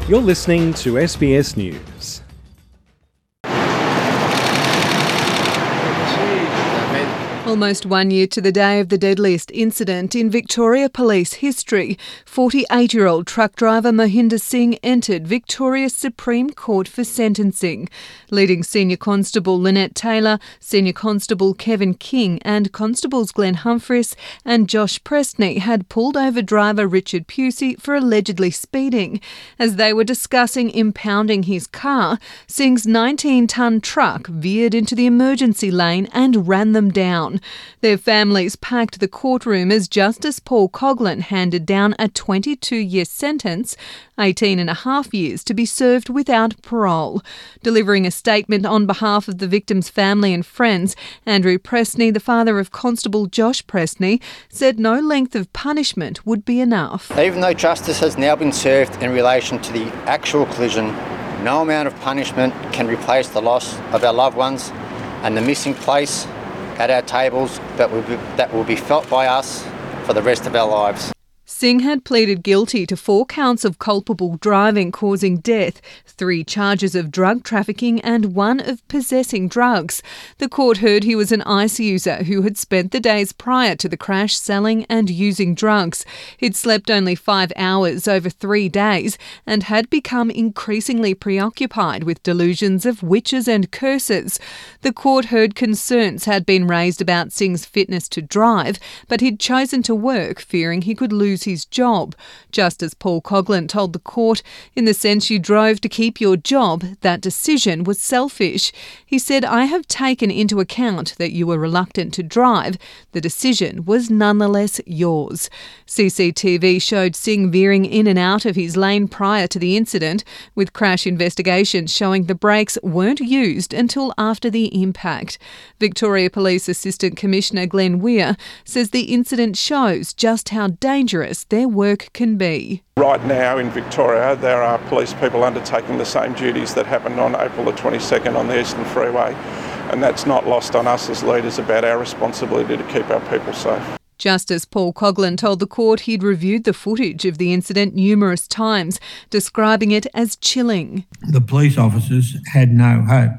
You're listening to SBS News. Almost 1 year to the day of the deadliest incident in Victoria Police history, 48-year-old truck driver Mohinder Singh entered Victoria's Supreme Court for sentencing. Leading Senior Constable Lynette Taylor, Senior Constable Kevin King and Constables Glenn Humphries and Josh Presney had pulled over driver Richard Pusey for allegedly speeding. As they were discussing impounding his car, Singh's 19-tonne truck veered into the emergency lane and ran them down. Their families packed the courtroom as Justice Paul Coghlan handed down a 22-year sentence, 18 and a half years to be served without parole. Delivering a statement on behalf of the victim's family and friends, Andrew Presney, the father of Constable Josh Presney, said no length of punishment would be enough. Even though justice has now been served in relation to the actual collision, no amount of punishment can replace the loss of our loved ones and the missing place at our tables that will be felt by us for the rest of our lives. Singh had pleaded guilty to 4 counts of culpable driving causing death, 3 charges of drug trafficking and 1 of possessing drugs. The court heard he was an ICE user who had spent the days prior to the crash selling and using drugs. He'd slept only 5 hours over 3 days and had become increasingly preoccupied with delusions of witches and curses. The court heard concerns had been raised about Singh's fitness to drive, but he'd chosen to work, fearing he could lose his job. Justice Paul Coghlan told the court, "In the sense you drove to keep your job, that decision was selfish." He said, "I have taken into account that you were reluctant to drive. The decision was nonetheless yours." CCTV showed Singh veering in and out of his lane prior to the incident, with crash investigations showing the brakes weren't used until after the impact. Victoria Police Assistant Commissioner Glenn Weir says the incident shows just how dangerous their work can be. Right now in Victoria, there are police people undertaking the same duties that happened on April the 22nd on the Eastern Freeway, and that's not lost on us as leaders about our responsibility to keep our people safe. Justice Paul Coghlan told the court he'd reviewed the footage of the incident numerous times, describing it as chilling. The police officers had no hope.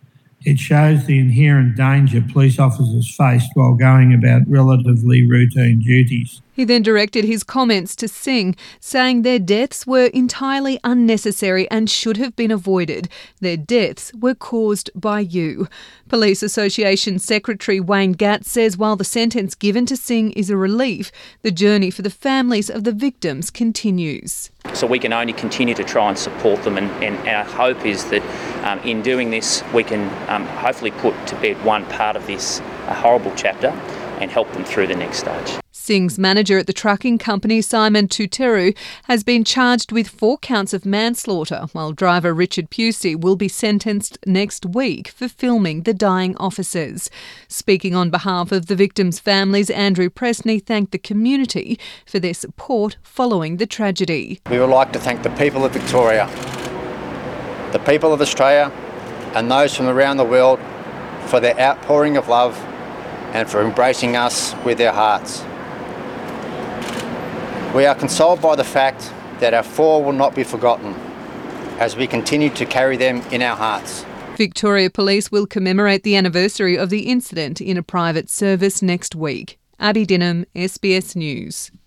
It shows the inherent danger police officers faced while going about relatively routine duties. He then directed his comments to Singh, saying their deaths were entirely unnecessary and should have been avoided. Their deaths were caused by you. Police Association Secretary Wayne Gatt says while the sentence given to Singh is a relief, the journey for the families of the victims continues. So we can only continue to try and support them, and our hope is that in doing this we can hopefully put to bed one part of this horrible chapter and help them through the next stage. Singh's manager at the trucking company, Simon Tuteru, has been charged with 4 counts of manslaughter, while driver Richard Pusey will be sentenced next week for filming the dying officers. Speaking on behalf of the victims' families, Andrew Presney thanked the community for their support following the tragedy. We would like to thank the people of Victoria, the people of Australia and those from around the world for their outpouring of love and for embracing us with their hearts. We are consoled by the fact that our 4 will not be forgotten as we continue to carry them in our hearts. Victoria Police will commemorate the anniversary of the incident in a private service next week. Abby Dinham, SBS News.